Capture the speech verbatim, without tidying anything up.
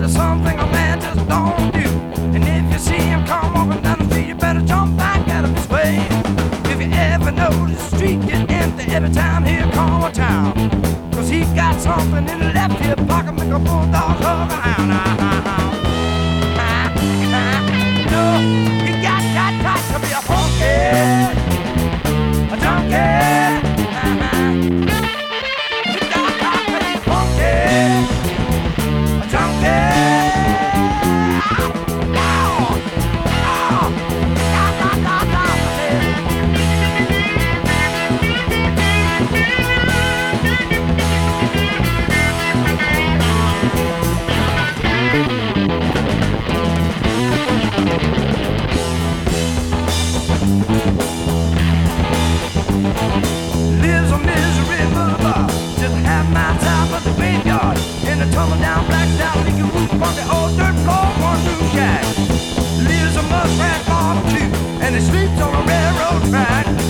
there's something a man just don't do. And if you see him come walking down the street, you better jump back out of his way. If you ever notice the street get empty every time he come to town, cause he got something in the left hip pocket, make a bulldog hug around. No, he got, got, got to be a funky, a junkie. He got, got to be funky, a junkie. Lives on Misery Boulevard, just half mile south of the graveyard. In a tumble down, blacked out, leaky roof on the old dirt floor, one room shack. Lives a muskrat farm too, and he sleeps on a railroad track.